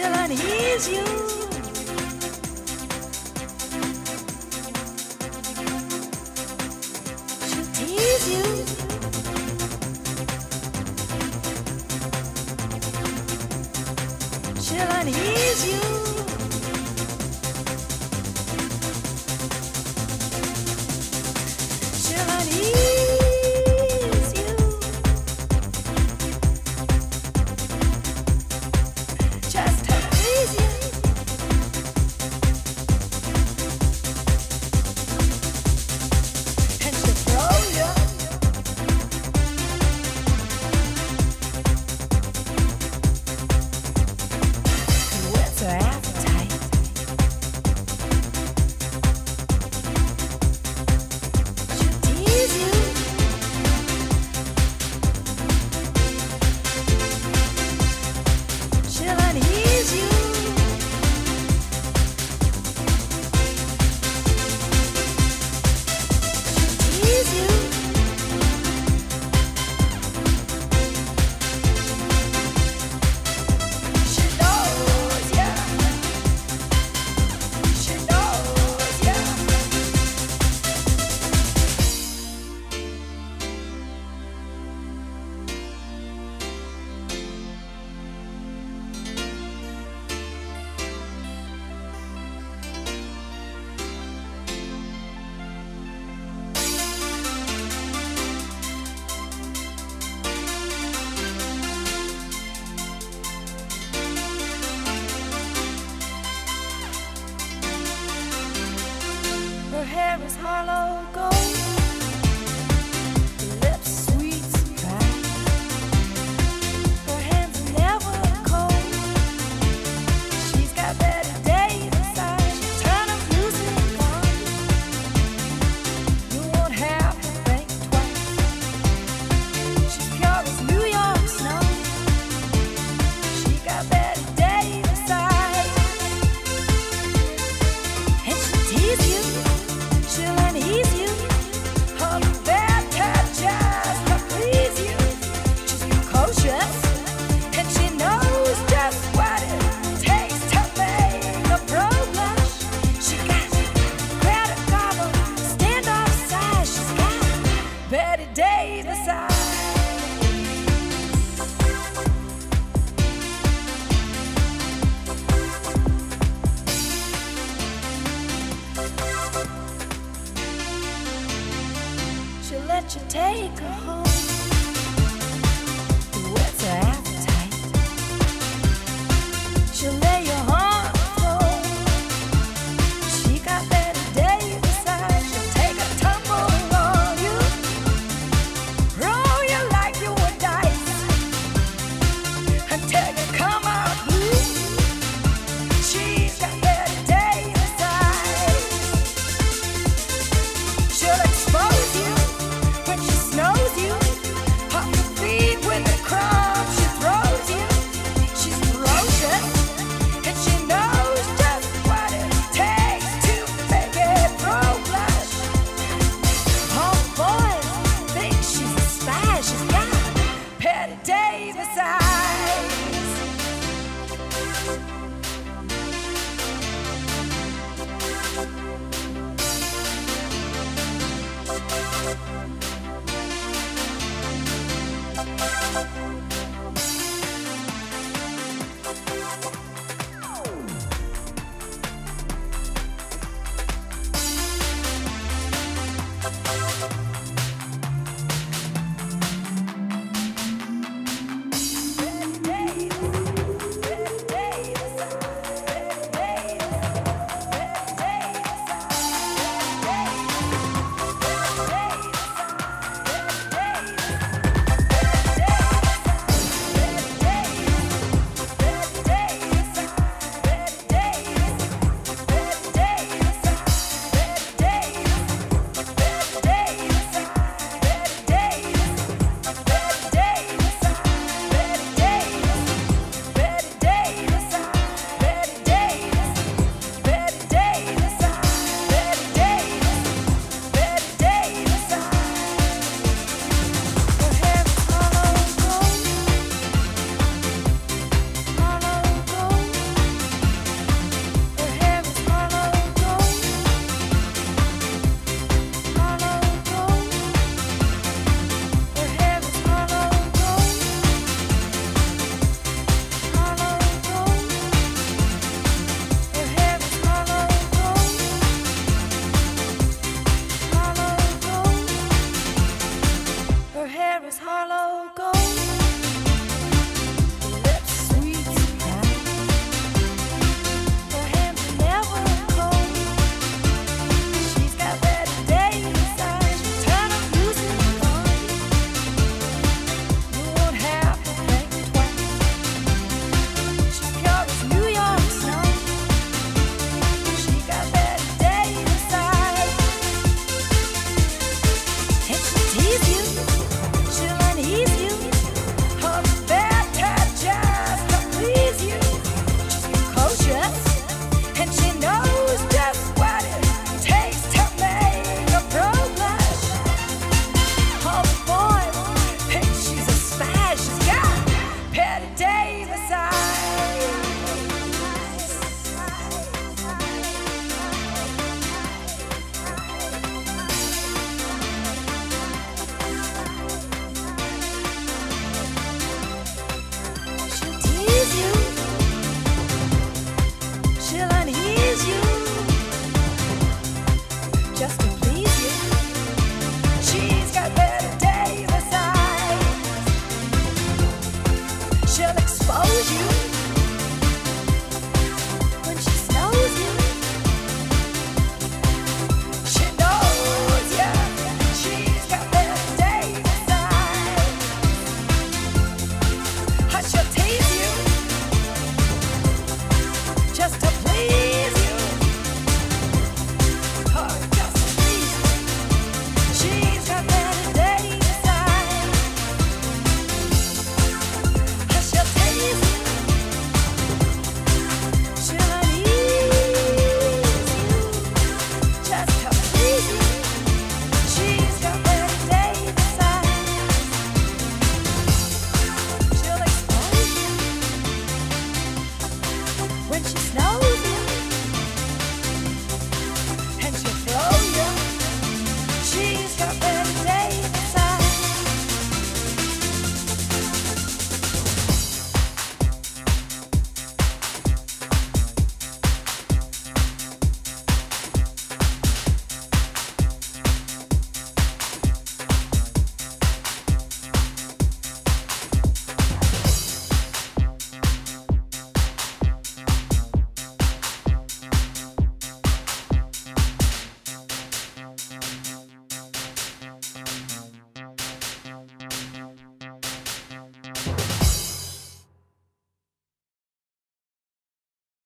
she'll unease you. She'll tease you. She'll unease you. She'll unease you. Just to please you. And she'll throw you. What's her appetite? She'll tease you. She'll unease you. She'll tease you. She knows ya. She knows ya. Her hair is hollow gold, lips sweet surprise. Her hands are never cold. She's got better days inside. She'll turn up music on. You won't have to think twice. She's pure as New York snow. She got better days inside. And she'll tease you. She'll unease you. Her bad touch just to please you. She's precocious, and she knows just what it takes to make a pro blush. She got credit gobble, standoff size. She's got Betty Davis eyes. She'll let you take her home. What's her appetite? She'll lay your heart on. She got better days inside. She'll take a tumble on you, roll you like you were dice until you come out blue. She's got better days inside. She'll expose you when she snows you. Off your feet with the crumbs she throws you. She's ferocious, and she knows just what it takes to make it pro blush. All boys think she's a spy. She's got Betty Davis eyes. hair is hollow gold.